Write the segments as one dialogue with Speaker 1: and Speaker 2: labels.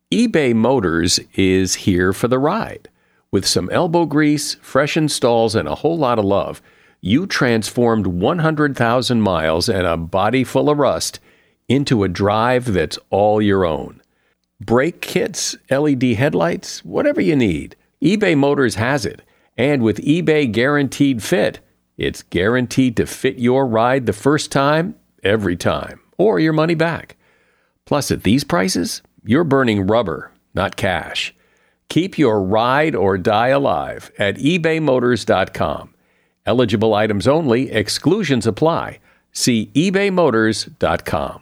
Speaker 1: eBay Motors is here for the ride. With some elbow grease, fresh installs, and a whole lot of love, you transformed 100,000 miles and a body full of rust into a drive that's all your own. Brake kits, LED headlights, whatever you need, eBay Motors has it. And with eBay Guaranteed Fit, it's guaranteed to fit your ride the first time, every time, or your money back. Plus, at these prices, you're burning rubber, not cash. Keep your ride or die alive at ebaymotors.com. Eligible items only, exclusions apply. See ebaymotors.com.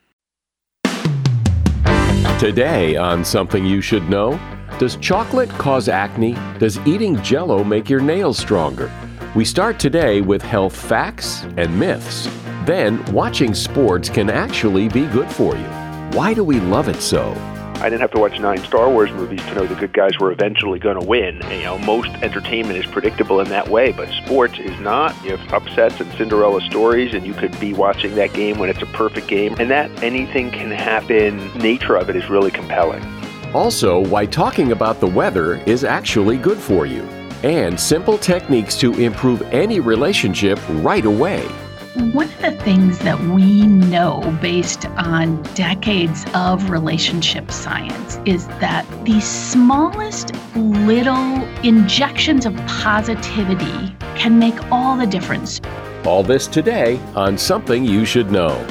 Speaker 1: Today on Something You Should Know, does chocolate cause acne? Does eating Jell-O make your nails stronger? We start today with health facts and myths. Then, watching sports can actually be good for you. Why do we love it so?
Speaker 2: I didn't have to watch 9 Star Wars movies to know the good guys were eventually going to win. And, most entertainment is predictable in that way, but sports is not. You have upsets and Cinderella stories, and you could be watching that game when it's a perfect game, and that anything can happen. Nature of it is really compelling.
Speaker 1: Also, why talking about the weather is actually good for you, and simple techniques to improve any relationship right away.
Speaker 3: One of the things that we know based on decades of relationship science is that the smallest little injections of positivity can make all the difference.
Speaker 1: All this today on Something You Should Know.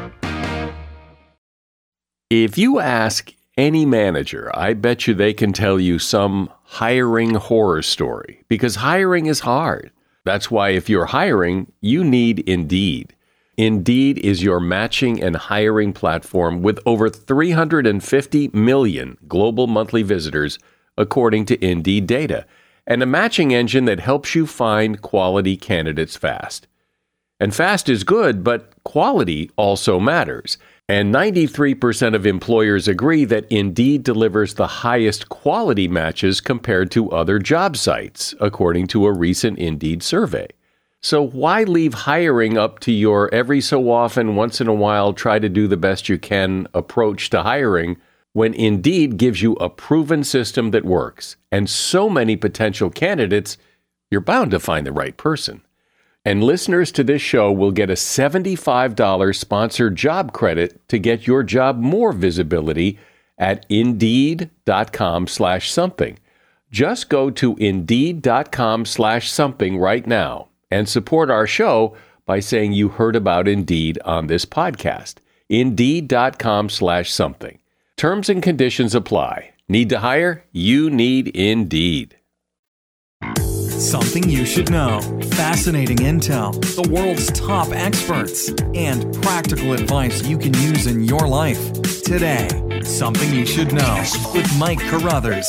Speaker 1: If you ask any manager, I bet you they can tell you some hiring horror story, because hiring is hard. That's why if you're hiring, you need Indeed. Indeed is your matching and hiring platform with over 350 million global monthly visitors, according to Indeed data, and a matching engine that helps you find quality candidates fast. And fast is good, but quality also matters. And 93% of employers agree that Indeed delivers the highest quality matches compared to other job sites, according to a recent Indeed survey. So why leave hiring up to your every so often, once in a while, try to do the best you can approach to hiring when Indeed gives you a proven system that works and so many potential candidates, you're bound to find the right person. And listeners to this show will get a $75 sponsored job credit to get your job more visibility at Indeed.com/something. Just go to Indeed.com/something right now and support our show by saying you heard about Indeed on this podcast. Indeed.com/something. Terms and conditions apply. Need to hire? You need Indeed.
Speaker 4: Something you should know. Fascinating intel, the world's top experts, and practical advice you can use in your life. Today, Something You Should Know with Mike Carruthers.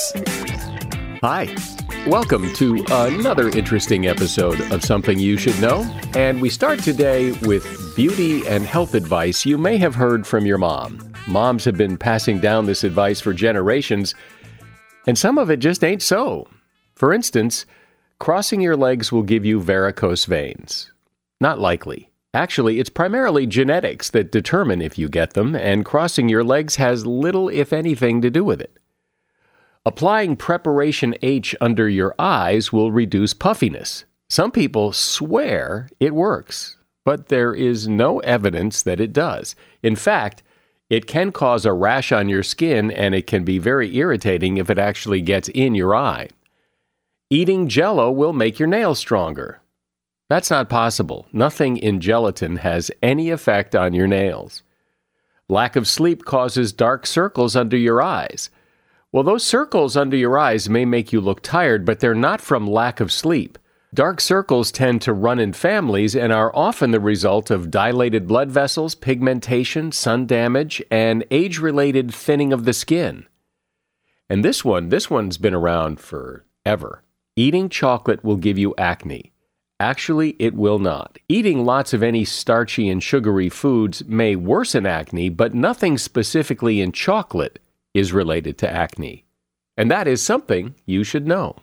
Speaker 1: Hi. Welcome to another interesting episode of Something You Should Know. And we start today with beauty and health advice you may have heard from your mom. Moms have been passing down this advice for generations, and some of it just ain't so. For instance, crossing your legs will give you varicose veins. Not likely. Actually, it's primarily genetics that determine if you get them, and crossing your legs has little, if anything, to do with it. Applying Preparation H under your eyes will reduce puffiness. Some people swear it works, but there is no evidence that it does. In fact, it can cause a rash on your skin, and it can be very irritating if it actually gets in your eye. Eating Jell-O will make your nails stronger. That's not possible. Nothing in gelatin has any effect on your nails. Lack of sleep causes dark circles under your eyes. Well, those circles under your eyes may make you look tired, but they're not from lack of sleep. Dark circles tend to run in families and are often the result of dilated blood vessels, pigmentation, sun damage, and age-related thinning of the skin. And this one's been around forever. Eating chocolate will give you acne. Actually, it will not. Eating lots of any starchy and sugary foods may worsen acne, but nothing specifically in chocolate is related to acne. And that is something you should know.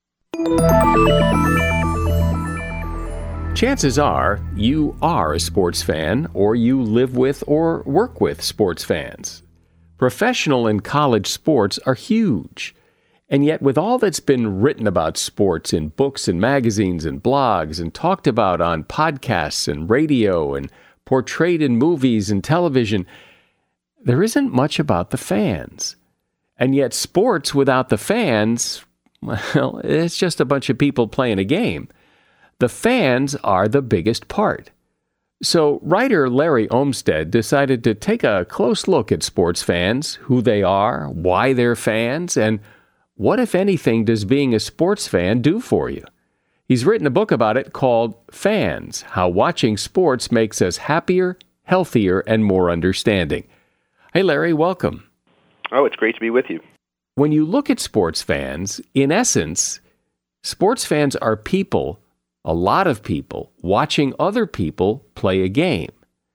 Speaker 1: Chances are you are a sports fan, or you live with or work with sports fans. Professional and college sports are huge. And yet, with all that's been written about sports in books and magazines and blogs and talked about on podcasts and radio and portrayed in movies and television, there isn't much about the fans. And yet, sports without the fans, well, it's just a bunch of people playing a game. The fans are the biggest part. So writer Larry Olmsted decided to take a close look at sports fans, who they are, why they're fans, and what, if anything, does being a sports fan do for you? He's written a book about it called Fans: How Watching Sports Makes Us Happier, Healthier, and More Understanding. Hey, Larry, welcome.
Speaker 2: Oh, it's great to be with you.
Speaker 1: When you look at sports fans, in essence, sports fans are people, a lot of people, watching other people play a game.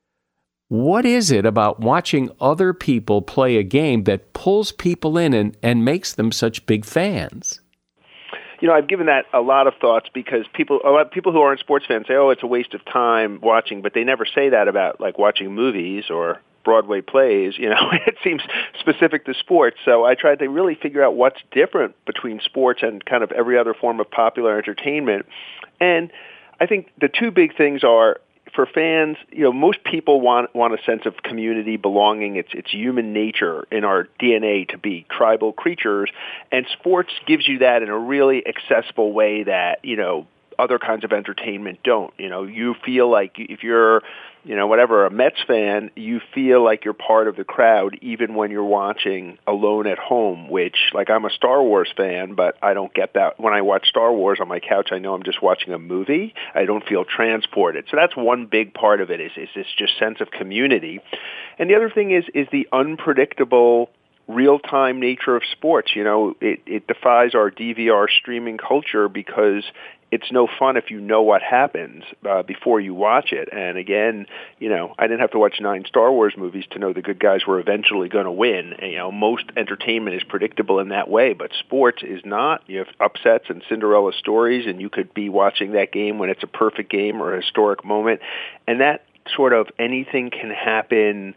Speaker 1: What is it about watching other people play a game that pulls people in and makes them such big fans?
Speaker 2: You know, I've given that a lot of thoughts because a lot of people who aren't sports fans say, oh, it's a waste of time watching, but they never say that about like watching movies or Broadway plays. You know, it seems specific to sports. So I tried to really figure out what's different between sports and kind of every other form of popular entertainment. And I think the two big things are, for fans, you know, most people want a sense of community, belonging. It's human nature in our DNA to be tribal creatures, and sports gives you that in a really accessible way that, you know, other kinds of entertainment don't. You know, you feel like if you're, you know, whatever, a Mets fan, you feel like you're part of the crowd even when you're watching alone at home, which, like, I'm a Star Wars fan, but I don't get that. When I watch Star Wars on my couch, I know I'm just watching a movie. I don't feel transported. So that's one big part of it, is this just sense of community. And the other thing is the unpredictable real-time nature of sports. You know, it defies our DVR streaming culture because it's no fun if you know what happens before you watch it. And again, you know, I didn't have to watch 9 Star Wars movies to know the good guys were eventually going to win. And, you know, most entertainment is predictable in that way, but sports is not. You have upsets and Cinderella stories, and you could be watching that game when it's a perfect game or a historic moment. And that sort of anything can happen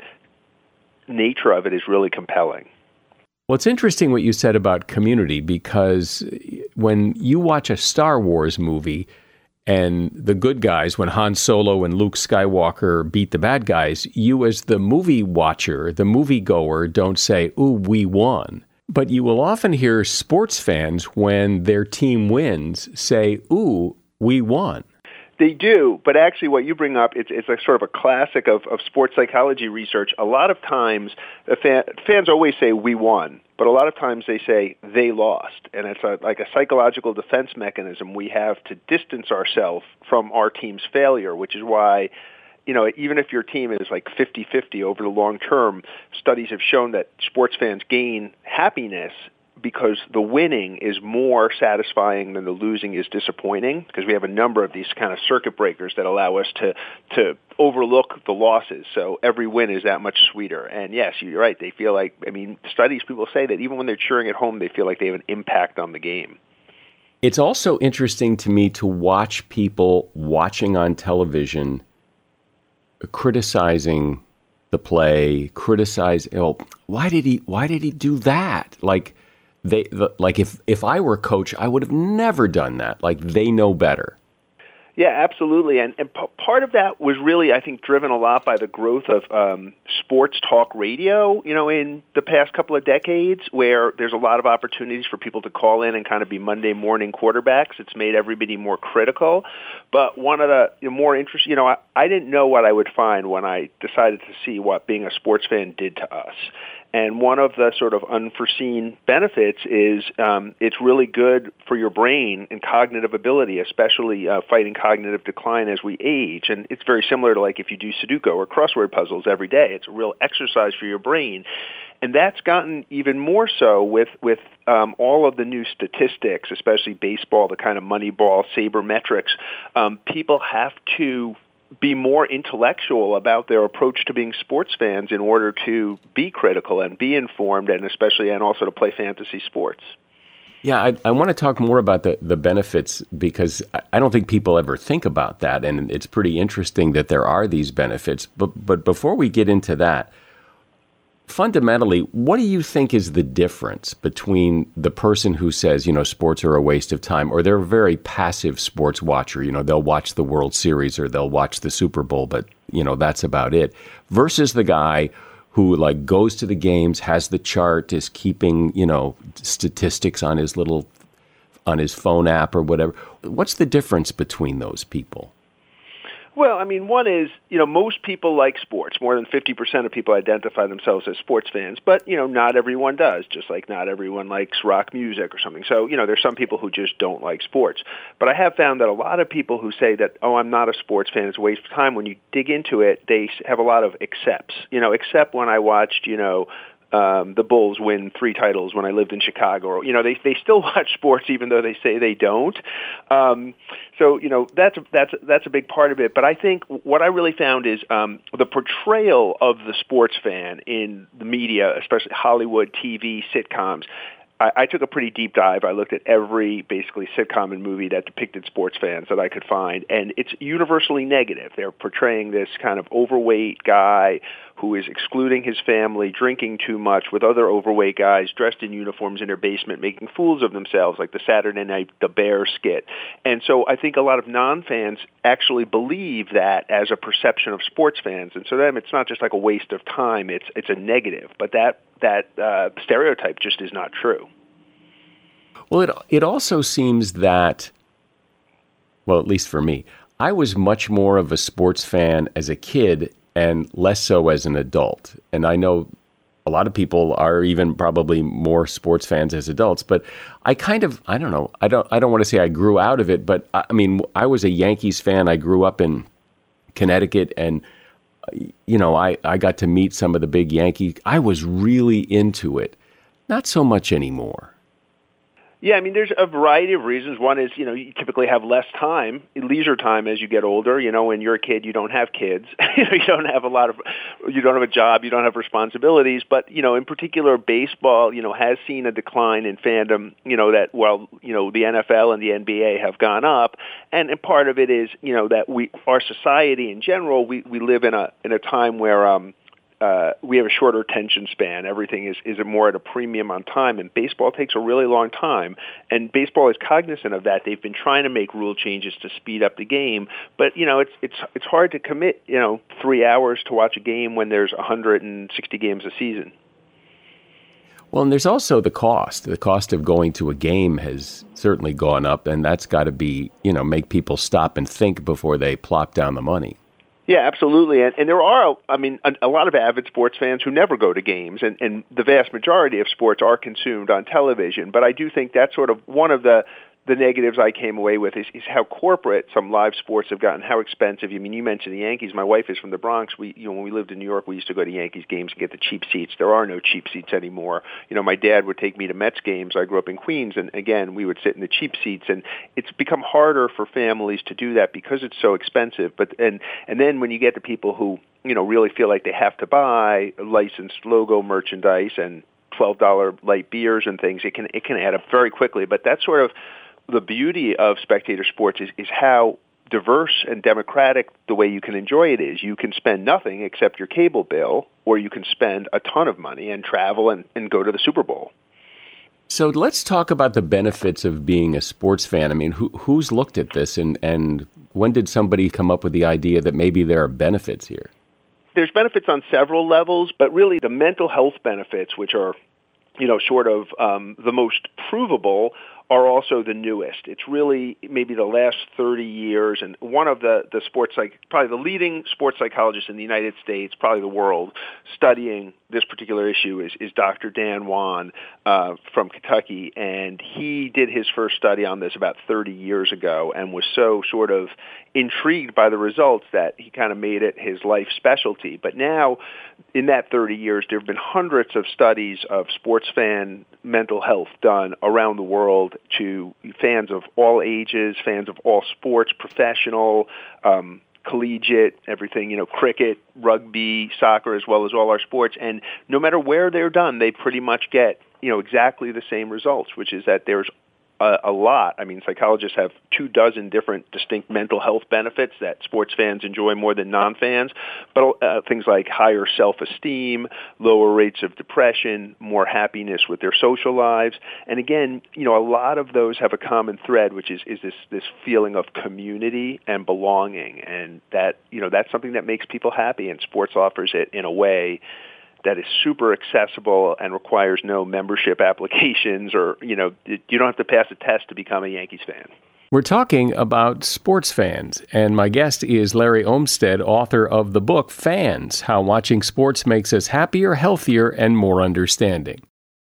Speaker 2: nature of it is really compelling.
Speaker 1: Well, it's interesting what you said about community, because when you watch a Star Wars movie and the good guys, when Han Solo and Luke Skywalker beat the bad guys, you as the movie watcher, the movie goer, don't say, ooh, we won. But you will often hear sports fans, when their team wins, say, ooh, we won.
Speaker 2: They do, but actually what you bring up, it's a sort of a classic of sports psychology research. A lot of times, fans always say, we won, but a lot of times they say, they lost. And it's like a psychological defense mechanism we have to distance ourselves from our team's failure, which is why, you know, even if your team is like 50-50 over the long term, studies have shown that sports fans gain happiness because the winning is more satisfying than the losing is disappointing, because we have a number of these kind of circuit breakers that allow us to overlook the losses. So every win is that much sweeter. And yes, you're right. They feel like, I mean, studies, people say that even when they're cheering at home, they feel like they have an impact on the game.
Speaker 1: It's also interesting to me to watch people watching on television criticizing the play, why did he do that? Like if I were a coach, I would have never done that. Like, they know better.
Speaker 2: Yeah, absolutely. And part of that was really, I think, driven a lot by the growth of sports talk radio, you know, in the past couple of decades, where there's a lot of opportunities for people to call in and kind of be Monday morning quarterbacks. It's made everybody more critical. But one of the more interesting, you know, I didn't know what I would find when I decided to see what being a sports fan did to us. And one of the sort of unforeseen benefits is it's really good for your brain and cognitive ability, especially fighting cognitive decline as we age. And it's very similar to like if you do Sudoku or crossword puzzles every day. It's a real exercise for your brain. And that's gotten even more so with all of the new statistics, especially baseball, the kind of Moneyball, sabermetrics. People have to be more intellectual about their approach to being sports fans in order to be critical and be informed, and also to play fantasy sports.
Speaker 1: Yeah, I want to talk more about the benefits, because I don't think people ever think about that, and it's pretty interesting that there are these benefits. But before we get into that, fundamentally, what do you think is the difference between the person who says, sports are a waste of time, or they're a very passive sports watcher, they'll watch the World Series or they'll watch the Super Bowl, but, that's about it, versus the guy who goes to the games, has the chart, is keeping, statistics on his phone app or whatever. What's the difference between those people?
Speaker 2: Well, one is, most people like sports. More than 50% of people identify themselves as sports fans, but, not everyone does, just like not everyone likes rock music or something. So, there's some people who just don't like sports. But I have found that a lot of people who say that, I'm not a sports fan, it's a waste of time, when you dig into it, they have a lot of excepts. Except when I watched, the Bulls win 3 titles when I lived in Chicago. They still watch sports even though they say they don't. So that's a big part of it. But I think what I really found is the portrayal of the sports fan in the media, especially Hollywood, TV, sitcoms. I took a pretty deep dive. I looked at every basically sitcom and movie that depicted sports fans that I could find, and it's universally negative. They're portraying this kind of overweight guy who is excluding his family, drinking too much with other overweight guys dressed in uniforms in their basement, making fools of themselves, like the Saturday Night The Bear skit. And so I think a lot of non-fans actually believe that as a perception of sports fans, and so them it's not just like a waste of time, it's a negative. But that stereotype just is not true.
Speaker 1: Well, it also seems that, well, at least for me, I was much more of a sports fan as a kid and less so as an adult. And I know a lot of people are even probably more sports fans as adults, but I don't know. I don't want to say I grew out of it, but I was a Yankees fan. I grew up in Connecticut, and I got to meet some of the big Yankees. I was really into it. Not so much anymore.
Speaker 2: Yeah, there's a variety of reasons. One is, you typically have less time, leisure time as you get older. When you're a kid, you don't have kids. You don't have a job, you don't have responsibilities. But, in particular, baseball, has seen a decline in fandom, that while, the NFL and the NBA have gone up. And part of it is, that our society in general, we live in a time where, we have a shorter attention span. Everything is more at a premium on time, and baseball takes a really long time. And baseball is cognizant of that. They've been trying to make rule changes to speed up the game, but it's hard to commit 3 hours to watch a game when there's 160 games a season.
Speaker 1: Well, and there's also the cost. The cost of going to a game has certainly gone up, and that's got to be make people stop and think before they plop down the money.
Speaker 2: Yeah, absolutely. And there are, a lot of avid sports fans who never go to games, and the vast majority of sports are consumed on television. But I do think that's sort of one of the negatives I came away with is how corporate some live sports have gotten, how expensive. You mentioned the Yankees. My wife is from the Bronx. When we lived in New York, we used to go to Yankees games and get the cheap seats. There are no cheap seats anymore. My dad would take me to Mets games. I grew up in Queens, and again, we would sit in the cheap seats. And it's become harder for families to do that because it's so expensive. And then when you get to people who really feel like they have to buy licensed logo merchandise and $12 light beers and things, it can add up very quickly. But that's sort of the beauty of spectator sports is how diverse and democratic the way you can enjoy it is. You can spend nothing except your cable bill, or you can spend a ton of money and travel and go to the Super Bowl.
Speaker 1: So let's talk about the benefits of being a sports fan. Who's looked at this, and when did somebody come up with the idea that maybe there are benefits here?
Speaker 2: There's benefits on several levels, but really the mental health benefits, which are sort of the most provable, are also the newest. It's really maybe the last 30 years, and one of the probably the leading sports psychologist in the United States, probably the world, studying this particular issue is Dr. Dan Wan from Kentucky, and he did his first study on this about 30 years ago and was so sort of intrigued by the results that he kind of made it his life specialty. But now, in that 30 years, there have been hundreds of studies of sports fan mental health done around the world to fans of all ages, fans of all sports, professional, collegiate, everything, cricket, rugby, soccer, as well as all our sports. And no matter where they're done, they pretty much get, exactly the same results, which is that there's a lot. I mean, psychologists have 24 different distinct mental health benefits that sports fans enjoy more than non-fans, but things like higher self-esteem, lower rates of depression, more happiness with their social lives. And again, a lot of those have a common thread, which is this feeling of community and belonging. And that, that's something that makes people happy, and sports offers it in a way that is super accessible and requires no membership applications, or, you don't have to pass a test to become a Yankees fan.
Speaker 1: We're talking about sports fans, and my guest is Larry Olmsted, author of the book Fans: How Watching Sports Makes Us Happier, Healthier, and More Understanding.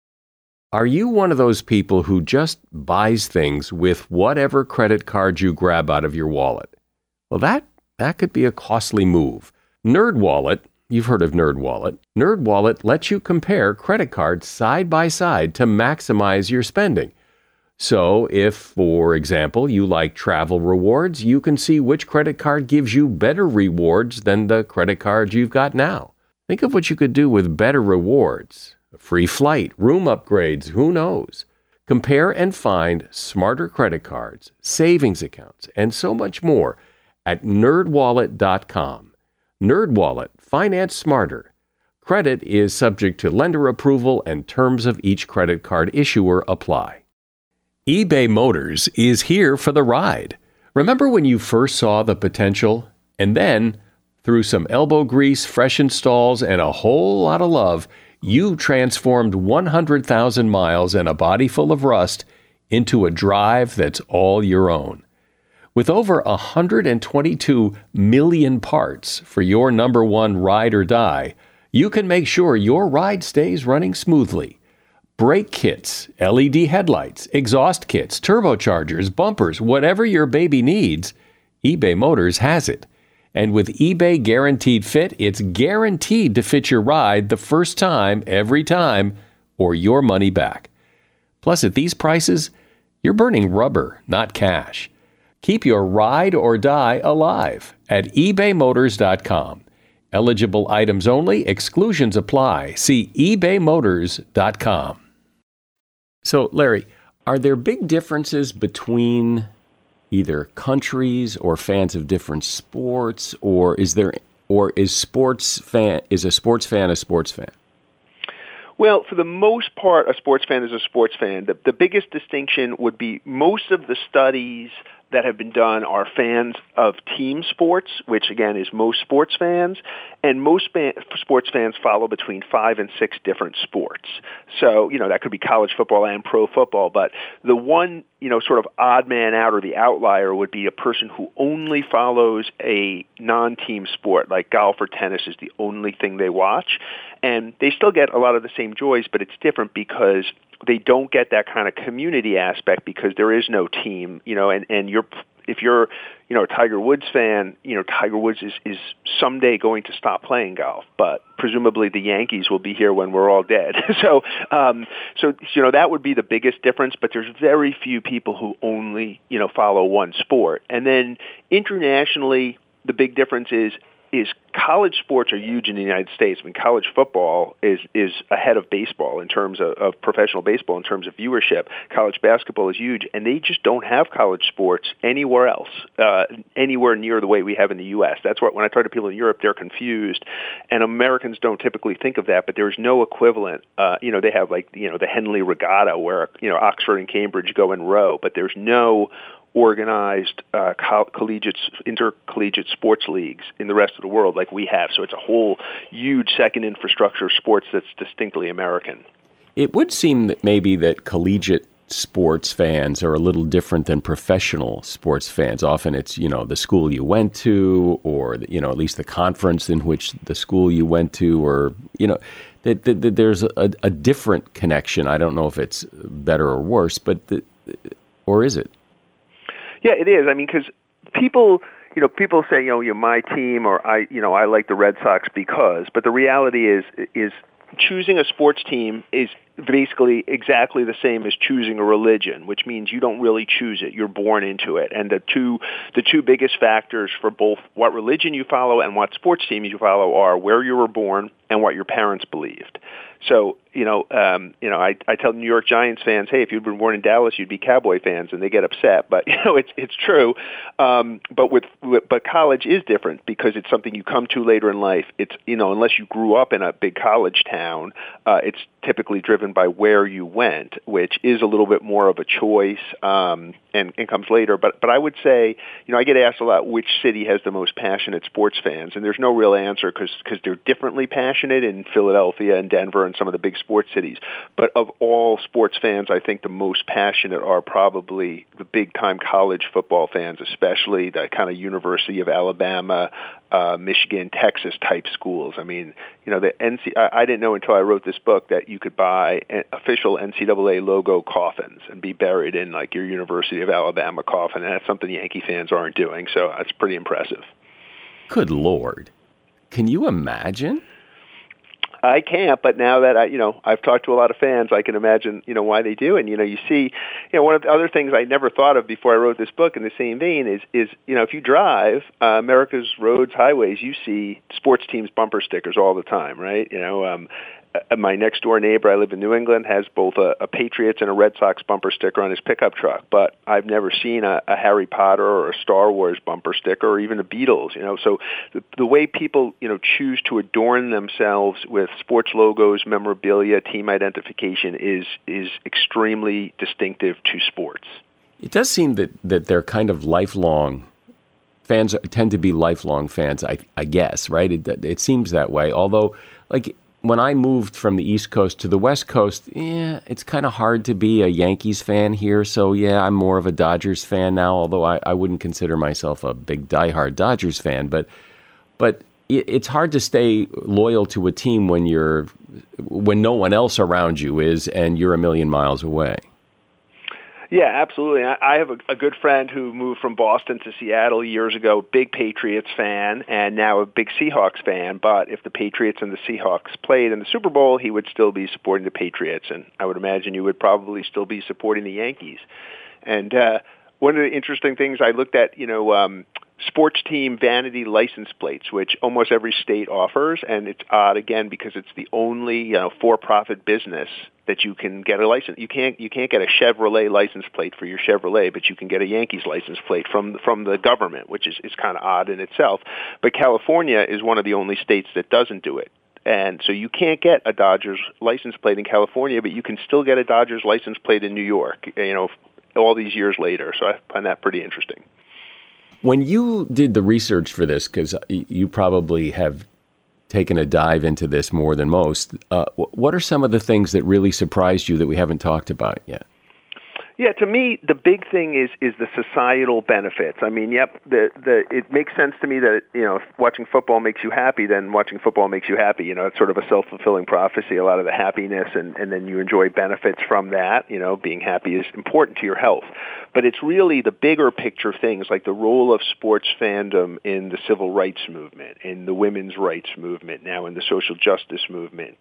Speaker 1: Are you one of those people who just buys things with whatever credit card you grab out of your wallet? Well, that could be a costly move. NerdWallet, you've heard of NerdWallet. NerdWallet lets you compare credit cards side by side to maximize your spending. So if, for example, you like travel rewards, you can see which credit card gives you better rewards than the credit card you've got now. Think of what you could do with better rewards. A free flight, room upgrades, who knows? Compare and find smarter credit cards, savings accounts, and so much more at nerdwallet.com. NerdWallet. Finance smarter. Credit is subject to lender approval, and terms of each credit card issuer apply. eBay Motors is here for the ride. Remember when you first saw the potential? And then, through some elbow grease, fresh installs, and a whole lot of love, you transformed 100,000 miles and a body full of rust into a drive that's all your own. With over 122 million parts for your number one ride or die, you can make sure your ride stays running smoothly. Brake kits, LED headlights, exhaust kits, turbochargers, bumpers, whatever your baby needs, eBay Motors has it. And with eBay Guaranteed Fit, it's guaranteed to fit your ride the first time, every time, or your money back. Plus, at these prices, you're burning rubber, not cash. Keep your ride or die alive at ebaymotors.com. Eligible items only. Exclusions apply. See ebaymotors.com. So, Larry, are there big differences between either countries or fans of different sports, or is a sports fan a sports fan?
Speaker 2: Well, for the most part, a sports fan is a sports fan. The biggest distinction would be most of the studies that have been done are fans of team sports, which again is most sports fans, and most sports fans follow between 5 and 6 different sports. So, that could be college football and pro football, but the one, sort of odd man out, or the outlier, would be a person who only follows a non-team sport, like golf or tennis is the only thing they watch. And they still get a lot of the same joys, but it's different because they don't get that kind of community aspect because there is no team, and if you're, a Tiger Woods fan, Tiger Woods is someday going to stop playing golf, but presumably the Yankees will be here when we're all dead. So that would be the biggest difference, but there's very few people who only, follow one sport. And then internationally, the big difference is college sports are huge in the United States. I mean, college football is ahead of baseball in terms of professional baseball, in terms of viewership. College basketball is huge, and they just don't have college sports anywhere else, anywhere near the way we have in the U.S. That's what, when I talk to people in Europe, they're confused, and Americans don't typically think of that, but there's no equivalent. They have the Henley Regatta where, Oxford and Cambridge go and row, but there's no organized intercollegiate sports leagues in the rest of the world like we have. So it's a whole huge second infrastructure of sports that's distinctly American.
Speaker 1: It would seem that maybe that collegiate sports fans are a little different than professional sports fans. Often it's, the school you went to, or, at least the conference in which the school you went to, or, that there's a different connection. I don't know if it's better or worse, but or is it?
Speaker 2: Yeah, it is. I mean, because people say, my team, or I like the Red Sox because, but the reality is choosing a sports team is basically exactly the same as choosing a religion, which means you don't really choose it. You're born into it. And the two biggest factors for both what religion you follow and what sports team you follow are where you were born and what your parents believed. So, I tell New York Giants fans, hey, if you'd been born in Dallas, you'd be Cowboy fans, and they get upset. But it's true. But college is different because it's something you come to later in life. It's unless you grew up in a big college town, it's typically driven by where you went, which is a little bit more of a choice and comes later. But I would say, I get asked a lot which city has the most passionate sports fans, and there's no real answer because they're differently passionate in Philadelphia and Denver and some of the big sports cities. But of all sports fans, I think the most passionate are probably the big-time college football fans, especially the kind of University of Alabama, Michigan, Texas type schools. I mean, I didn't know until I wrote this book that you could buy official NCAA logo coffins and be buried in like your University of Alabama coffin, and that's something Yankee fans aren't doing. So that's pretty impressive.
Speaker 1: Good Lord. Can you imagine?
Speaker 2: I can't, but now that I've talked to a lot of fans, I can imagine, why they do. And, you see, one of the other things I never thought of before I wrote this book in the same vein is if you drive America's roads, highways, you see sports teams bumper stickers all the time, right? My next door neighbor, I live in New England, has both a Patriots and a Red Sox bumper sticker on his pickup truck, but I've never seen a Harry Potter or a Star Wars bumper sticker or even the Beatles, So the way people, choose to adorn themselves with sports logos, memorabilia, team identification is extremely distinctive to sports.
Speaker 1: It does seem that they're kind of lifelong. Fans tend to be lifelong fans, I guess, right? It seems that way, although, like, when I moved from the East Coast to the West Coast, it's kind of hard to be a Yankees fan here. So, I'm more of a Dodgers fan now, although I wouldn't consider myself a big diehard Dodgers fan. But it's hard to stay loyal to a team when no one else around you is and you're a million miles away.
Speaker 2: Yeah, absolutely. I have a good friend who moved from Boston to Seattle years ago, big Patriots fan, and now a big Seahawks fan. But if the Patriots and the Seahawks played in the Super Bowl, he would still be supporting the Patriots, and I would imagine you would probably still be supporting the Yankees. And one of the interesting things I looked at, sports team vanity license plates, which almost every state offers, and it's odd again because it's the only for-profit business that you can get a license. You can't get a Chevrolet license plate for your Chevrolet, but you can get a Yankees license plate from the government, which is kind of odd in itself. But California is one of the only states that doesn't do it. And so you can't get a Dodgers license plate in California, but you can still get a Dodgers license plate in New York, all these years later. So I find that pretty interesting.
Speaker 1: When you did the research for this, because you probably have taken a dive into this more than most, what are some of the things that really surprised you that we haven't talked about yet?
Speaker 2: Yeah, to me, the big thing is the societal benefits. I mean, it makes sense to me that, if watching football makes you happy, then watching football makes you happy. It's sort of a self-fulfilling prophecy, a lot of the happiness, and then you enjoy benefits from that. Being happy is important to your health. But it's really the bigger picture things, like the role of sports fandom in the civil rights movement, in the women's rights movement, now in the social justice movement,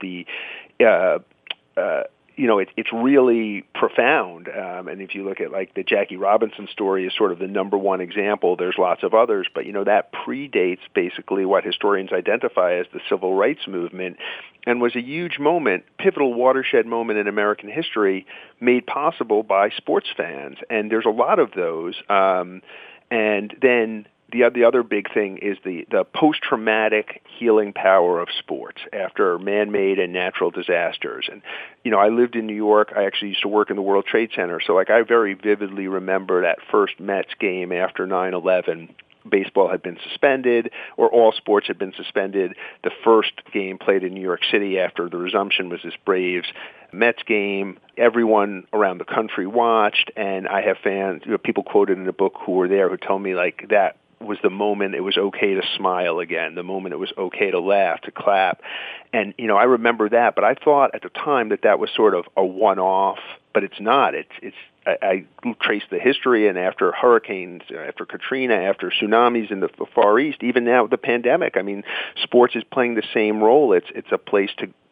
Speaker 2: it's really profound. And if you look at like the Jackie Robinson story is sort of the number one example, there's lots of others, but that predates basically what historians identify as the civil rights movement and was a huge moment, pivotal watershed moment in American history made possible by sports fans. And there's a lot of those. And then the other big thing is the post-traumatic healing power of sports after man-made and natural disasters. And, I lived in New York. I actually used to work in the World Trade Center. So, I very vividly remember that first Mets game after 9/11. Baseball had been suspended, or all sports had been suspended. The first game played in New York City after the resumption was this Braves-Mets game. Everyone around the country watched, and I have fans, people quoted in the book who were there who tell me like that was the moment it was okay to smile again, the moment it was okay to laugh, to clap. And, I remember that, but I thought at the time that was sort of a one-off, but it's not. I traced the history, and after hurricanes, after Katrina, after tsunamis in the Far East, even now the pandemic, I mean, sports is playing the same role. It's a place to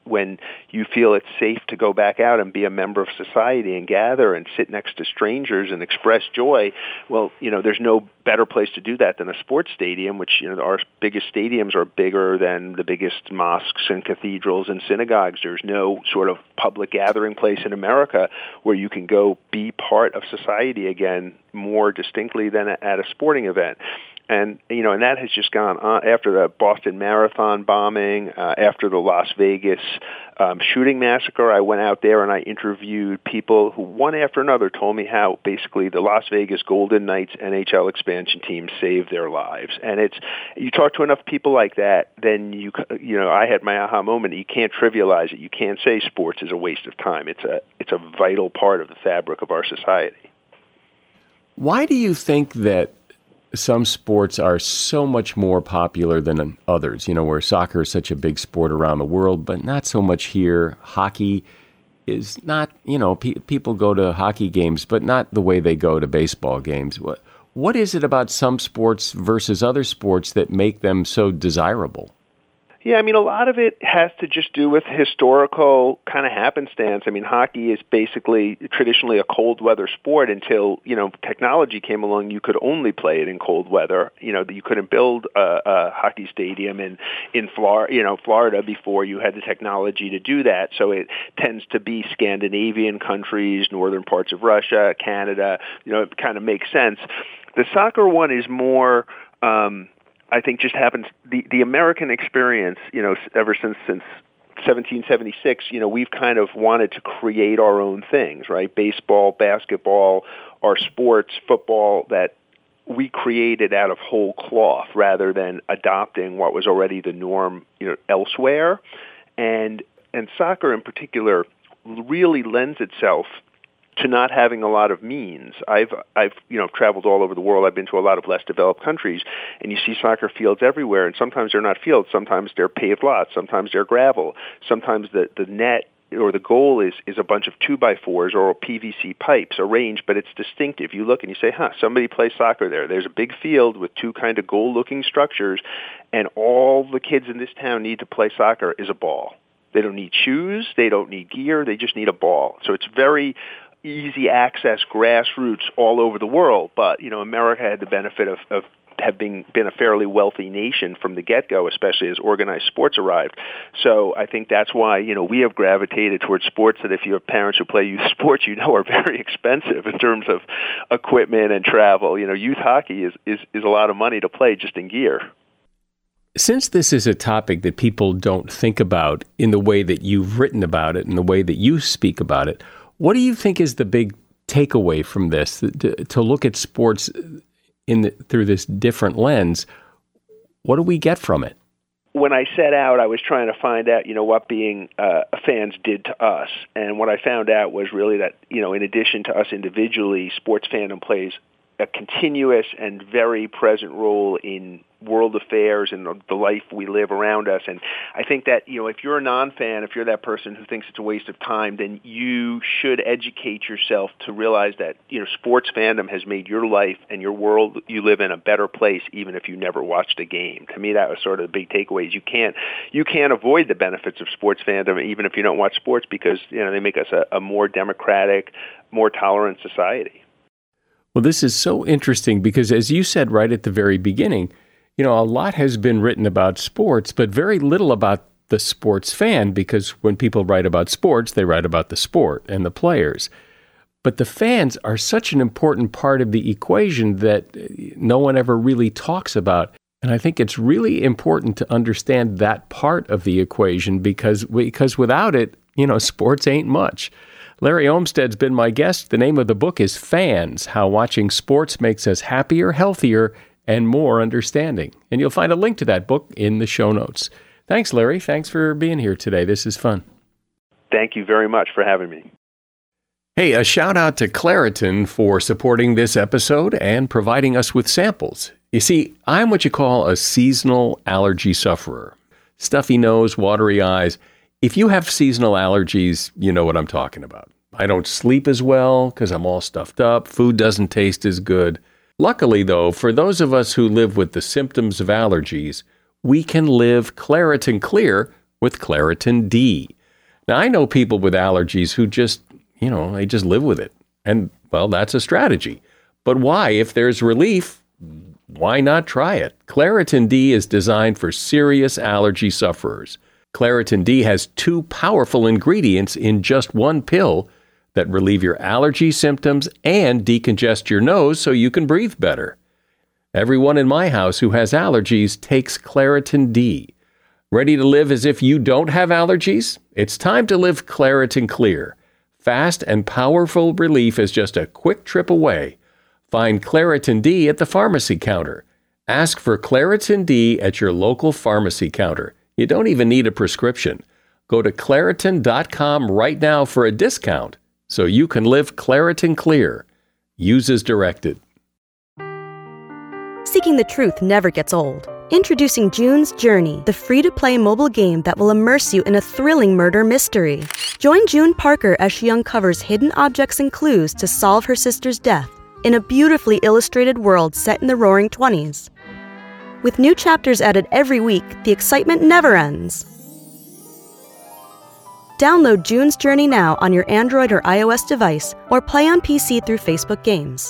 Speaker 2: when you feel it's safe to go back out and be a member of society and gather and sit next to strangers and express joy, well, there's no better place to do that than a sports stadium, which, our biggest stadiums are bigger than the biggest mosques and cathedrals and synagogues. There's no sort of public gathering place in America where you can go be part of society again more distinctly than at a sporting event. And, and that has just gone on after the Boston Marathon bombing, after the Las Vegas shooting massacre. I went out there and I interviewed people who, one after another, told me how basically the Las Vegas Golden Knights NHL expansion team saved their lives. And you talk to enough people like that, then I had my aha moment. You can't trivialize it. You can't say sports is a waste of time. It's a vital part of the fabric of our society.
Speaker 1: Why do you think that some sports are so much more popular than others, where soccer is such a big sport around the world, but not so much here? Hockey is not, people go to hockey games, but not the way they go to baseball games. What is it about some sports versus other sports that make them so desirable?
Speaker 2: Yeah, a lot of it has to just do with historical kind of happenstance. Hockey is basically traditionally a cold weather sport until, technology came along. You could only play it in cold weather. You couldn't build a hockey stadium in Florida before you had the technology to do that. So it tends to be Scandinavian countries, northern parts of Russia, Canada. It kind of makes sense. The soccer one is more, I think, just happens. The American experience, ever since 1776, we've kind of wanted to create our own things, right? Baseball, basketball, our sports, football, that we created out of whole cloth rather than adopting what was already the norm, elsewhere. And soccer in particular really lends itself to not having a lot of means. I've traveled all over the world. I've been to a lot of less developed countries, and you see soccer fields everywhere. And sometimes they're not fields. Sometimes they're paved lots. Sometimes they're gravel. Sometimes the net or the goal is a bunch of 2x4s or PVC pipes arranged, but it's distinctive. You look and you say, somebody plays soccer there. There's a big field with two kind of goal-looking structures, and all the kids in this town need to play soccer is a ball. They don't need shoes. They don't need gear. They just need a ball. So it's very easy access, grassroots all over the world. But, America had the benefit of having been a fairly wealthy nation from the get-go, especially as organized sports arrived. So I think that's why, we have gravitated towards sports that if you have parents who play youth sports, are very expensive in terms of equipment and travel. Youth hockey is a lot of money to play just in gear.
Speaker 1: Since this is a topic that people don't think about in the way that you've written about it and the way that you speak about it, what do you think is the big takeaway from this, to look at sports through this different lens? What do we get from it?
Speaker 2: When I set out, I was trying to find out, what being fans did to us. And what I found out was really that, in addition to us individually, sports fandom plays a continuous and very present role in world affairs and the life we live around us. And I think that, if you're a non-fan, if you're that person who thinks it's a waste of time, then you should educate yourself to realize that, sports fandom has made your life and your world you live in a better place, even if you never watched a game. To me, that was sort of the big takeaways. You can't avoid the benefits of sports fandom, even if you don't watch sports, because, they make us a more democratic, more tolerant society.
Speaker 1: Well, this is so interesting because, as you said right at the very beginning, a lot has been written about sports, but very little about the sports fan, because when people write about sports, they write about the sport and the players. But the fans are such an important part of the equation that no one ever really talks about. And I think it's really important to understand that part of the equation because without it, sports ain't much. Larry Olmstead's been my guest. The name of the book is Fans: How Watching Sports Makes Us Happier, Healthier, and More Understanding. And you'll find a link to that book in the show notes. Thanks, Larry. Thanks for being here today. This is fun.
Speaker 2: Thank you very much for having me.
Speaker 1: Hey, a shout out to Claritin for supporting this episode and providing us with samples. You see, I'm what you call a seasonal allergy sufferer. Stuffy nose, watery eyes. If you have seasonal allergies, you know what I'm talking about. I don't sleep as well because I'm all stuffed up. Food doesn't taste as good. Luckily, though, for those of us who live with the symptoms of allergies, we can live Claritin Clear with Claritin D. Now, I know people with allergies who just, they just live with it. And, well, that's a strategy. But why? If there's relief, why not try it? Claritin D is designed for serious allergy sufferers. Claritin D has 2 powerful ingredients in just one pill that relieve your allergy symptoms and decongest your nose so you can breathe better. Everyone in my house who has allergies takes Claritin D. Ready to live as if you don't have allergies? It's time to live Claritin Clear. Fast and powerful relief is just a quick trip away. Find Claritin D at the pharmacy counter. Ask for Claritin D at your local pharmacy counter. You don't even need a prescription. Go to Claritin.com right now for a discount so you can live Claritin Clear. Use as directed.
Speaker 5: Seeking the truth never gets old. Introducing June's Journey, the free-to-play mobile game that will immerse you in a thrilling murder mystery. Join June Parker as she uncovers hidden objects and clues to solve her sister's death in a beautifully illustrated world set in the Roaring '20s. With new chapters added every week, the excitement never ends. Download June's Journey now on your Android or iOS device, or play on PC through Facebook Games.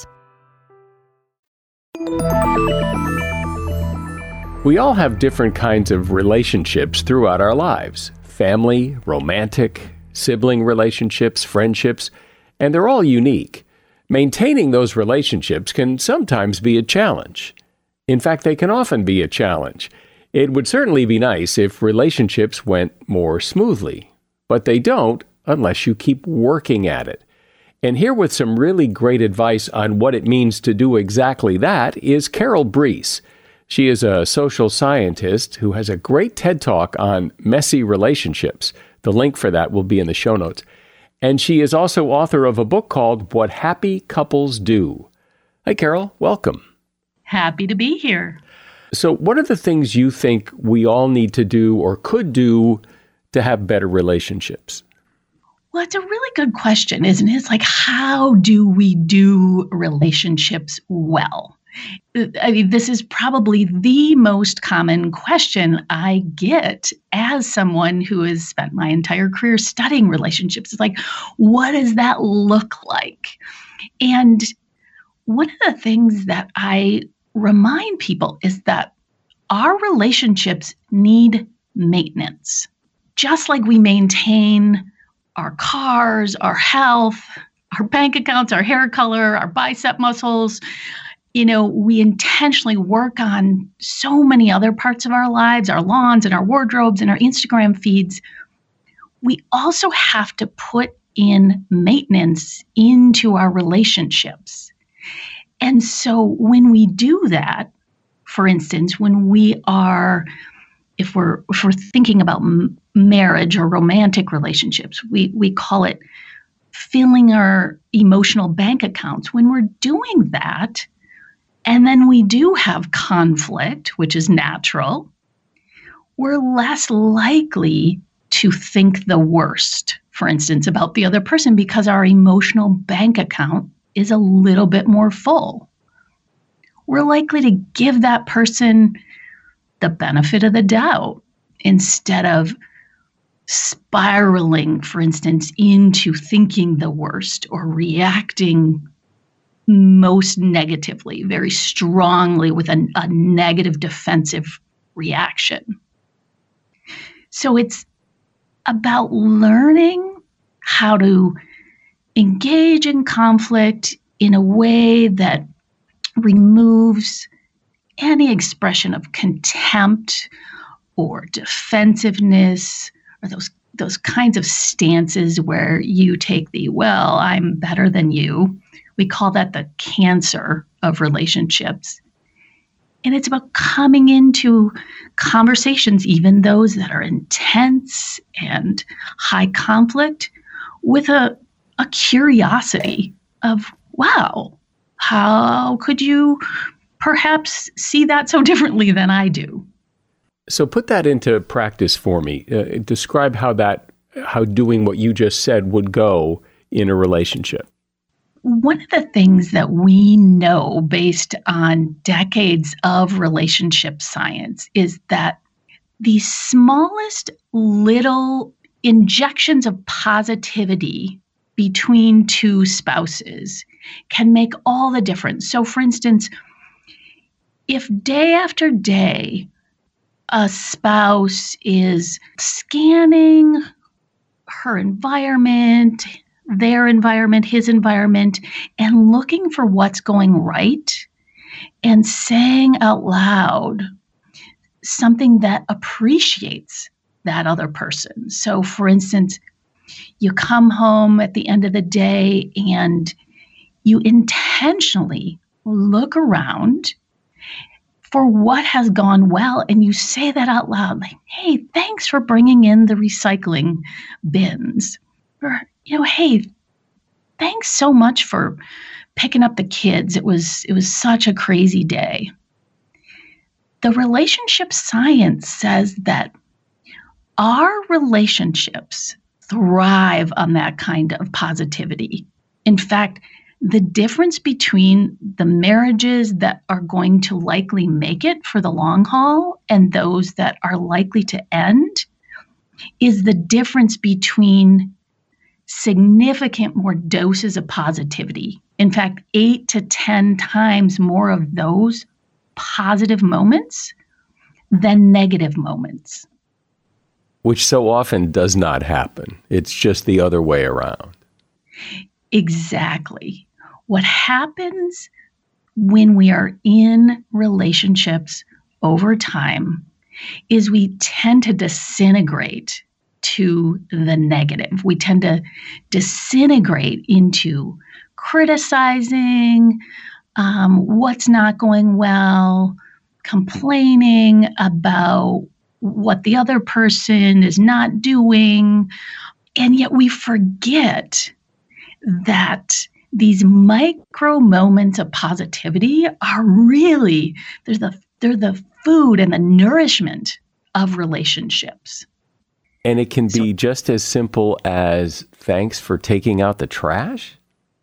Speaker 1: We all have different kinds of relationships throughout our lives. Family, romantic, sibling relationships, friendships, and they're all unique. Maintaining those relationships can sometimes be a challenge. In fact, they can often be a challenge. It would certainly be nice if relationships went more smoothly, but they don't unless you keep working at it. And here with some really great advice on what it means to do exactly that is Carol Brees. She is a social scientist who has a great TED Talk on messy relationships. The link for that will be in the show notes. And she is also author of a book called What Happy Couples Do. Hi, Carol. Welcome.
Speaker 3: Happy to be here.
Speaker 1: So what are the things you think we all need to do or could do to have better relationships?
Speaker 3: Well, it's a really good question, isn't it? It's like, how do we do relationships well? I mean, this is probably the most common question I get as someone who has spent my entire career studying relationships. It's like, what does that look like? And one of the things that I remind people is that our relationships need maintenance. Just like we maintain our cars, our health, our bank accounts, our hair color, our bicep muscles, we intentionally work on so many other parts of our lives, our lawns and our wardrobes and our Instagram feeds. We also have to put in maintenance into our relationships. And so when we do that, for instance, when we are, if we're thinking about marriage or romantic relationships, we call it filling our emotional bank accounts. When we're doing that, and then we do have conflict, which is natural, we're less likely to think the worst, for instance, about the other person because our emotional bank account is a little bit more full. We're likely to give that person the benefit of the doubt instead of spiraling, for instance, into thinking the worst or reacting most negatively, very strongly with a negative defensive reaction. So it's about learning how to engage in conflict in a way that removes any expression of contempt or defensiveness or those kinds of stances where you take the, well, I'm better than you. We call that the cancer of relationships. And it's about coming into conversations, even those that are intense and high conflict, with a curiosity of, wow, how could you perhaps see that so differently than I do?
Speaker 1: So put that into practice for me. Describe how doing what you just said would go in a relationship.
Speaker 3: One of the things that we know based on decades of relationship science is that the smallest little injections of positivity between two spouses can make all the difference. So, for instance, if day after day a spouse is scanning her environment, their environment, his environment, and looking for what's going right and saying out loud something that appreciates that other person. So, for instance, you come home at the end of the day and you intentionally look around for what has gone well, and you say that out loud, like, hey, thanks for bringing in the recycling bins. Or, hey, thanks so much for picking up the kids. It was such a crazy day. The relationship science says that our relationships thrive on that kind of positivity. In fact, the difference between the marriages that are going to likely make it for the long haul and those that are likely to end is the difference between significant more doses of positivity. In fact, 8 to 10 times more of those positive moments than negative moments.
Speaker 1: Which so often does not happen. It's just the other way around.
Speaker 3: Exactly. What happens when we are in relationships over time is we tend to disintegrate to the negative. We tend to disintegrate into criticizing what's not going well, complaining about what the other person is not doing. And yet we forget that these micro moments of positivity are really, they're the food and the nourishment of relationships.
Speaker 1: And it can be just as simple as thanks for taking out the trash?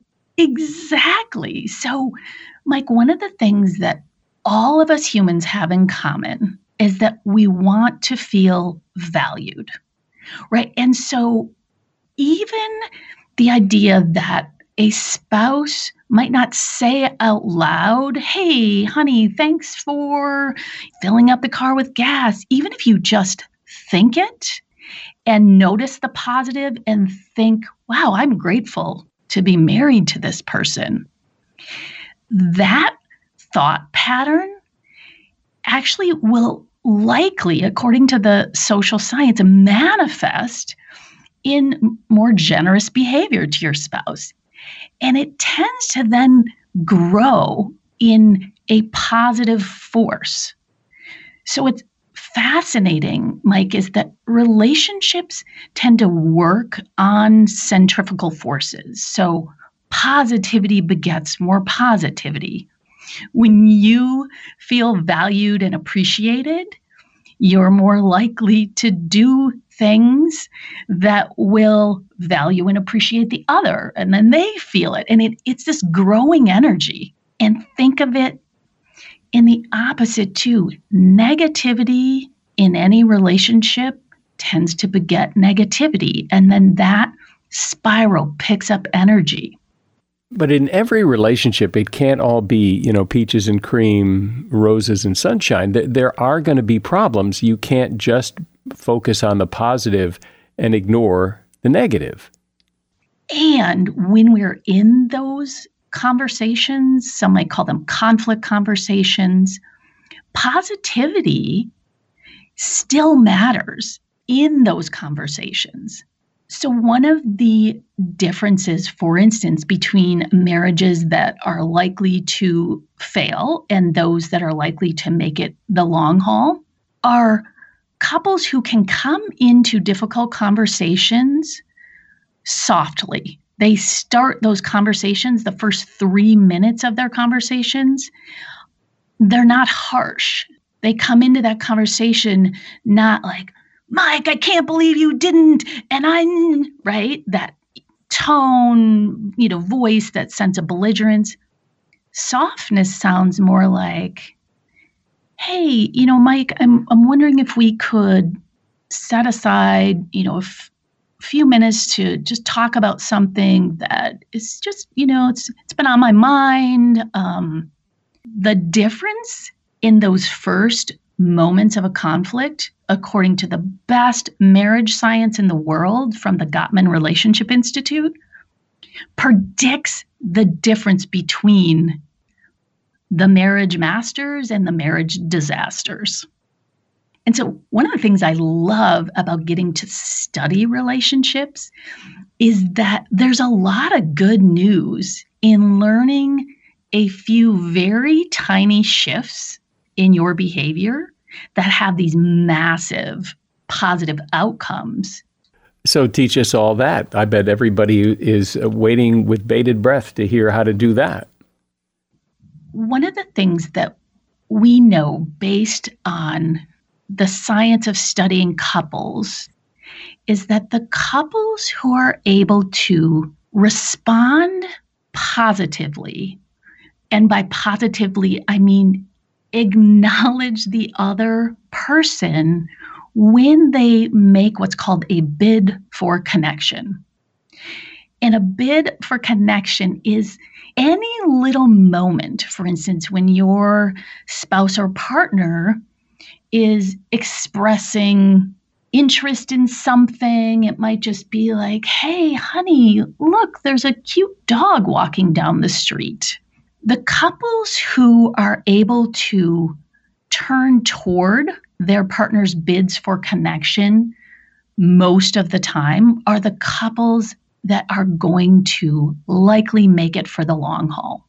Speaker 3: Exactly. So, Mike, one of the things that all of us humans have in common is that we want to feel valued, right? And so even the idea that a spouse might not say out loud, hey, honey, thanks for filling up the car with gas. Even if you just think it and notice the positive and think, wow, I'm grateful to be married to this person. That thought pattern actually will likely, according to the social science, manifest in more generous behavior to your spouse. And it tends to then grow in a positive force. So it's fascinating, Mike, is that relationships tend to work on centrifugal forces. So positivity begets more positivity. When you feel valued and appreciated, you're more likely to do things that will value and appreciate the other. And then they feel it. And it's this growing energy. And think of it in the opposite too. Negativity in any relationship tends to beget negativity. And then that spiral picks up energy.
Speaker 1: But in every relationship, it can't all be, peaches and cream, roses and sunshine. There are going to be problems. You can't just focus on the positive and ignore the negative.
Speaker 3: And when we're in those conversations, some might call them conflict conversations, positivity still matters in those conversations. So one of the differences, for instance, between marriages that are likely to fail and those that are likely to make it the long haul are couples who can come into difficult conversations softly. They start those conversations, the first 3 minutes of their conversations, they're not harsh. They come into that conversation not like, Mike, I can't believe you didn't. And right? That tone, voice, that sense of belligerence. Softness sounds more like, hey, Mike, I'm wondering if we could set aside, few minutes to just talk about something that is just, it's been on my mind. The difference in those first moments of a conflict, according to the best marriage science in the world from the Gottman Relationship Institute, predicts the difference between the marriage masters and the marriage disasters. And so one of the things I love about getting to study relationships is that there's a lot of good news in learning a few very tiny shifts in your behavior that have these massive positive outcomes.
Speaker 1: So teach us all that. I bet everybody is waiting with bated breath to hear how to do that.
Speaker 3: One of the things that we know based on the science of studying couples is that the couples who are able to respond positively, and by positively, I mean acknowledge the other person when they make what's called a bid for connection. And a bid for connection is any little moment, for instance, when your spouse or partner is expressing interest in something. It might just be like, hey, honey, look, there's a cute dog walking down the street. The couples who are able to turn toward their partner's bids for connection most of the time are the couples that are going to likely make it for the long haul.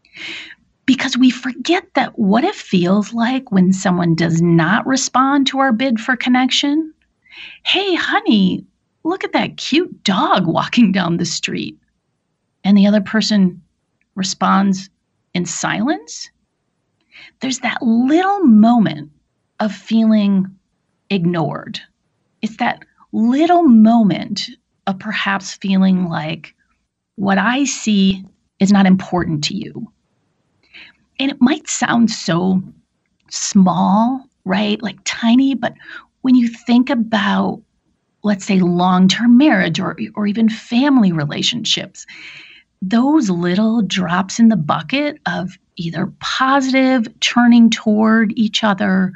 Speaker 3: Because we forget that what it feels like when someone does not respond to our bid for connection. Hey, honey, look at that cute dog walking down the street. And the other person responds in silence. There's that little moment of feeling ignored. It's that little moment of perhaps feeling like what I see is not important to you. And it might sound so small, right? Like tiny, but when you think about, let's say, long-term marriage or even family relationships, those little drops in the bucket of either positive, turning toward each other,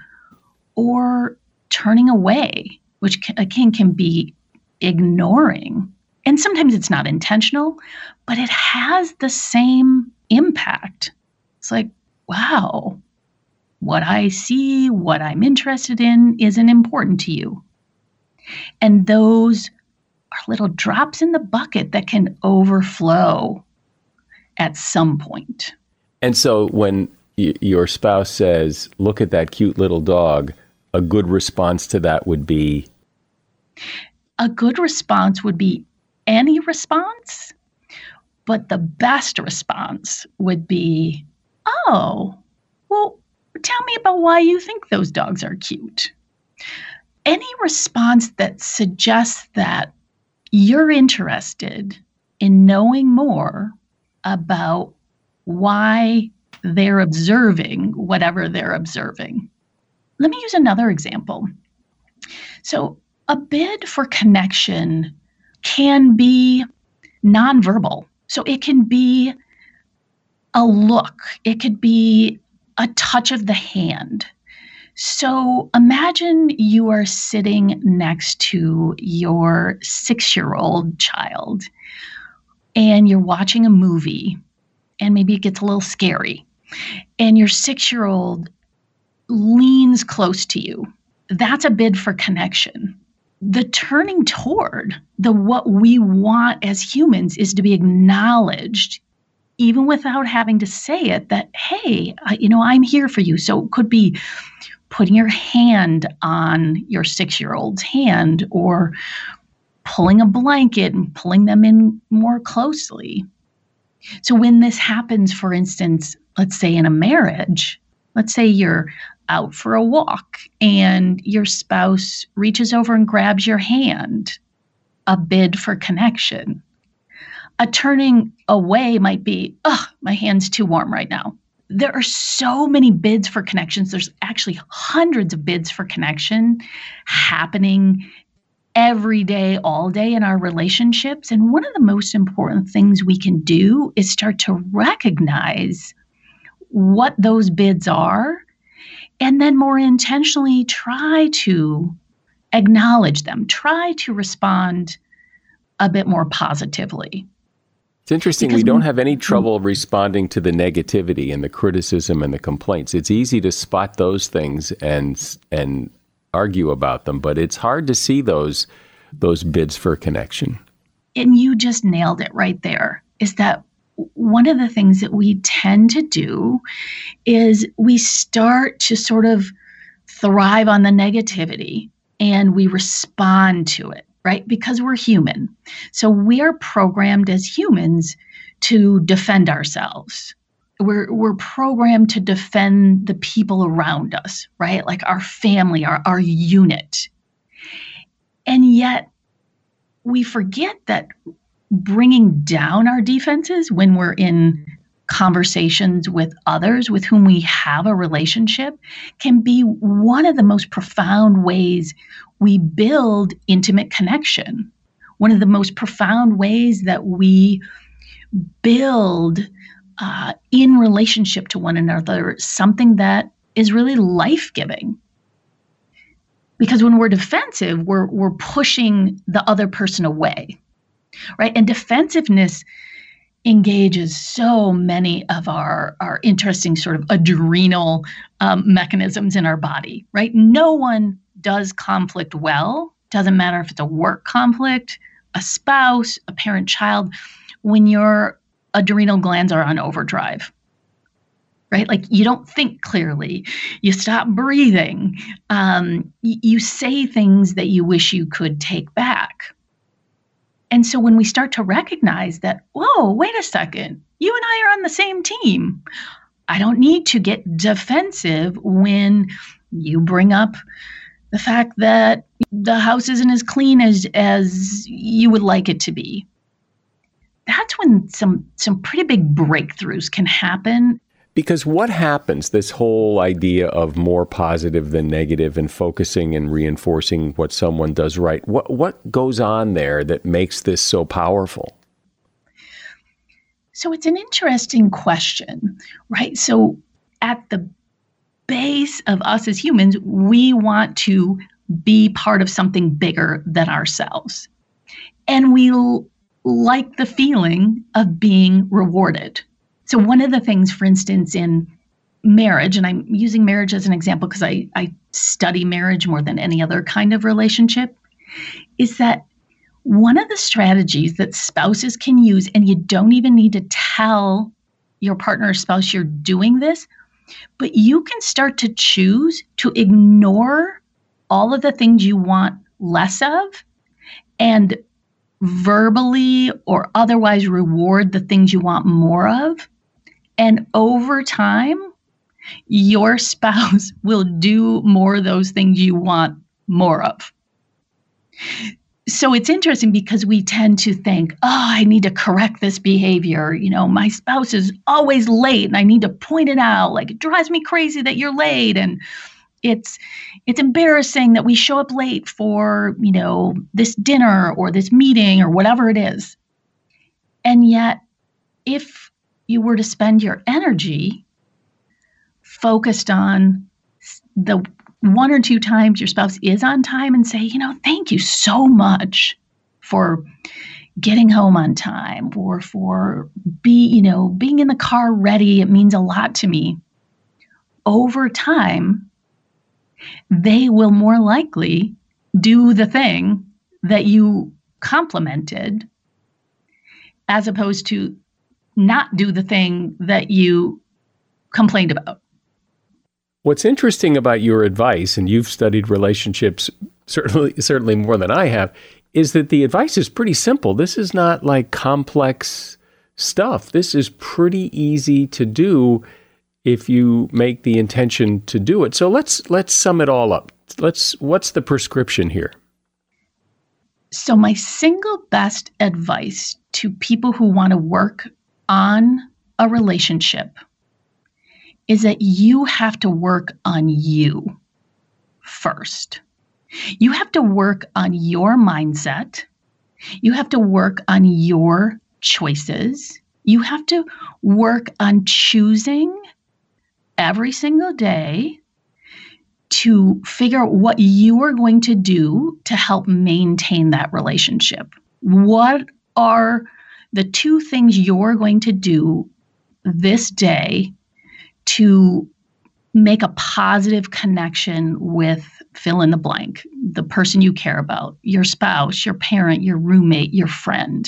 Speaker 3: or turning away, which again can be ignoring. And sometimes it's not intentional, but it has the same impact. It's like, wow, what I see, what I'm interested in isn't important to you. And those are little drops in the bucket that can overflow at some point.
Speaker 1: And so when your spouse says, look at that cute little dog, a good response to that would be?
Speaker 3: A good response would be any response, but the best response would be, oh, well, tell me about why you think those dogs are cute. Any response that suggests that you're interested in knowing more about why they're observing whatever they're observing. Let me use another example. So a bid for connection can be nonverbal. So it can be a look. It could be a touch of the hand. So imagine you are sitting next to your 6-year-old child and you're watching a movie and maybe it gets a little scary and your 6-year-old leans close to you. That's a bid for connection. The turning toward, what we want as humans is to be acknowledged, even without having to say it, that, hey, I'm here for you. So it could be putting your hand on your 6-year-old's hand or pulling a blanket and pulling them in more closely. So when this happens, for instance, let's say in a marriage, let's say you're out for a walk and your spouse reaches over and grabs your hand, a bid for connection. A turning away might be, my hand's too warm right now. There are so many bids for connections. There's actually hundreds of bids for connection happening every day, all day in our relationships. And one of the most important things we can do is start to recognize what those bids are, and then more intentionally try to acknowledge them, try to respond a bit more positively.
Speaker 1: It's interesting. We don't have any trouble responding to the negativity and the criticism and the complaints. It's easy to spot those things and argue about them, but it's hard to see those bids for connection.
Speaker 3: And you just nailed it right there, is that one of the things that we tend to do is we start to sort of thrive on the negativity and we respond to it, right? Because we're human. So we are programmed as humans to defend ourselves. We're programmed to defend the people around us, right? Like our family, our unit. And yet we forget that bringing down our defenses when we're in conversations with others with whom we have a relationship can be one of the most profound ways we build intimate connection. One of the most profound ways that we build in relationship to one another something that is really life-giving. Because when we're defensive, we're pushing the other person away, right? And defensiveness engages so many of our interesting sort of adrenal mechanisms in our body, right? No one does conflict well. Doesn't matter if it's a work conflict, a spouse, a parent-child, when your adrenal glands are on overdrive, right? Like you don't think clearly, you stop breathing, you say things that you wish you could take back. And so when we start to recognize that, whoa, wait a second, you and I are on the same team. I don't need to get defensive when you bring up the fact that the house isn't as clean as you would like it to be. That's when some pretty big breakthroughs can happen.
Speaker 1: Because what happens, this whole idea of more positive than negative and focusing and reinforcing what someone does right, what goes on there that makes this so powerful?
Speaker 3: So it's an interesting question, right? So at the base of us as humans, we want to be part of something bigger than ourselves. And we like the feeling of being rewarded. So one of the things, for instance, in marriage, and I'm using marriage as an example because I study marriage more than any other kind of relationship, is that one of the strategies that spouses can use, and you don't even need to tell your partner or spouse you're doing this, but you can start to choose to ignore all of the things you want less of and verbally or otherwise reward the things you want more of. And over time, your spouse will do more of those things you want more of. So it's interesting because we tend to think, oh, I need to correct this behavior. You know, my spouse is always late and I need to point it out. Like, it drives me crazy that you're late. And it's embarrassing that we show up late for, you know, this dinner or this meeting or whatever it is. And yet, if you were to spend your energy focused on the one or two times your spouse is on time and say, you know, thank you so much for getting home on time or for being in the car ready. It means a lot to me. Over time, they will more likely do the thing that you complimented as opposed to not do the thing that you complained about.
Speaker 1: What's interesting about your advice, and you've studied relationships certainly more than I have, is that the advice is pretty simple. This is not like complex stuff. This is pretty easy to do if you make the intention to do it. So let's sum it all up. What's the prescription here?
Speaker 3: So my single best advice to people who want to work on a relationship is that you have to work on you first. You have to work on your mindset. You have to work on your choices. You have to work on choosing every single day to figure out what you are going to do to help maintain that relationship. What are the two things you're going to do this day to make a positive connection with fill in the blank, the person you care about, your spouse, your parent, your roommate, your friend?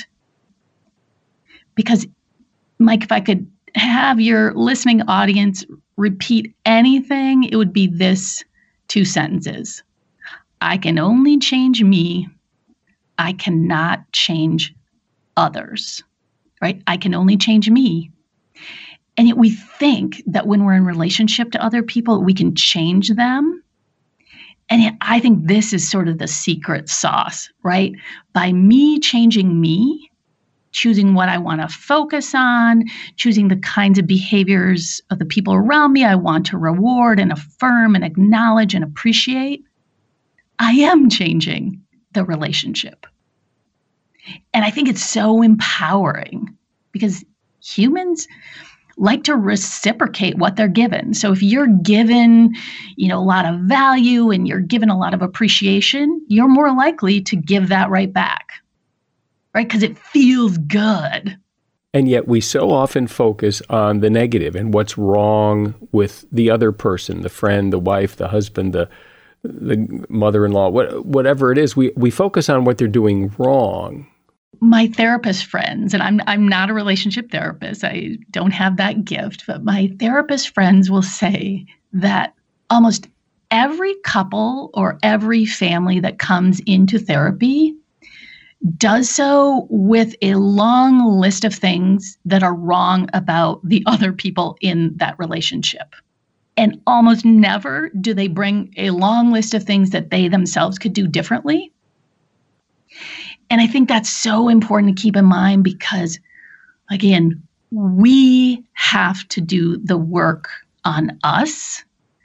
Speaker 3: Because, Mike, if I could have your listening audience repeat anything, it would be this 2 sentences. I can only change me. I cannot change others, right? I can only change me. And yet we think that when we're in relationship to other people, we can change them. And yet I think this is sort of the secret sauce, right? By me changing me, choosing what I want to focus on, choosing the kinds of behaviors of the people around me I want to reward and affirm and acknowledge and appreciate, I am changing the relationship. And I think it's so empowering because humans like to reciprocate what they're given. So if you're given, a lot of value and you're given a lot of appreciation, you're more likely to give that right back, right? Because it feels good.
Speaker 1: And yet we so often focus on the negative and what's wrong with the other person, the friend, the wife, the husband, the mother-in-law, whatever it is. We focus on what they're doing wrong.
Speaker 3: My therapist friends, and I'm not a relationship therapist, I don't have that gift, but my therapist friends will say that almost every couple or every family that comes into therapy does so with a long list of things that are wrong about the other people in that relationship. And almost never do they bring a long list of things that they themselves could do differently. And I think that's so important to keep in mind because, again, we have to do the work on us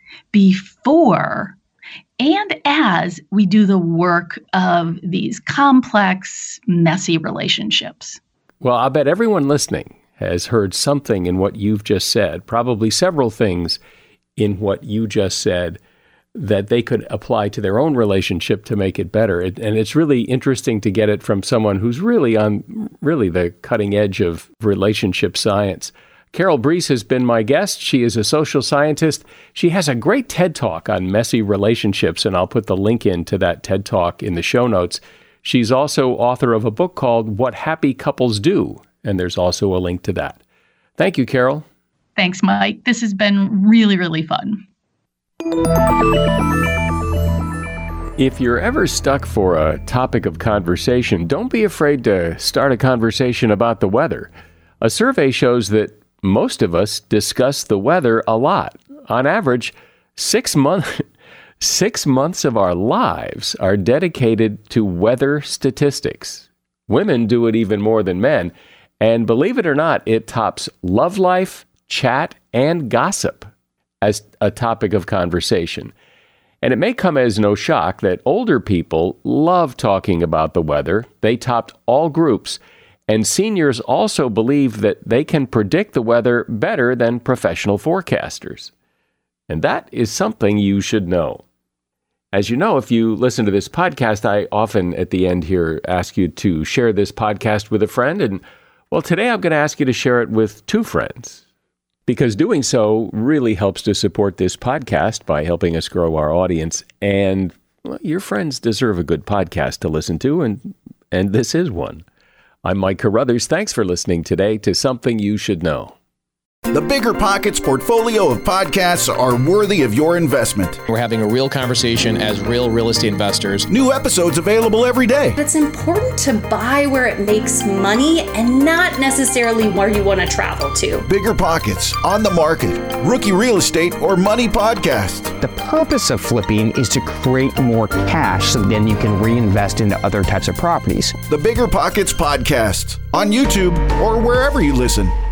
Speaker 3: before and as we do the work of these complex, messy relationships.
Speaker 1: Well, I bet everyone listening has heard something in what you've just said, probably several things in what you just said that they could apply to their own relationship to make it better. And it's really interesting to get it from someone who's really on the cutting edge of relationship science. Carol Brees has been my guest. She is a social scientist. She has a great TED Talk on messy relationships, and I'll put the link into that TED Talk in the show notes. She's also author of a book called What Happy Couples Do, and there's also a link to that. Thank you, Carol.
Speaker 3: Thanks, Mike. This has been really, really fun.
Speaker 1: If you're ever stuck for a topic of conversation, don't be afraid to start a conversation about the weather. A survey shows that most of us discuss the weather a lot. On average, 6 months of our lives are dedicated to weather statistics. Women do it even more than men. And believe it or not, it tops love life, chat, and gossip as a topic of conversation. And it may come as no shock that older people love talking about the weather. They topped all groups. And seniors also believe that they can predict the weather better than professional forecasters. And that is something you should know. As you know, if you listen to this podcast, I often at the end here ask you to share this podcast with a friend. And well, today I'm going to ask you to share it with 2 friends. Because doing so really helps to support this podcast by helping us grow our audience. And well, your friends deserve a good podcast to listen to, and this is one. I'm Mike Carruthers. Thanks for listening today to Something You Should Know.
Speaker 6: The Bigger Pockets portfolio of podcasts are worthy of your investment.
Speaker 7: We're having a real conversation as real estate investors.
Speaker 6: New episodes available every day.
Speaker 8: It's important to buy where it makes money and not necessarily where you want to travel to.
Speaker 6: Bigger Pockets, On the Market, Rookie Real Estate, or Money Podcast.
Speaker 9: The purpose of flipping is to create more cash so then you can reinvest into other types of properties.
Speaker 6: The Bigger Pockets Podcast on YouTube or wherever you listen.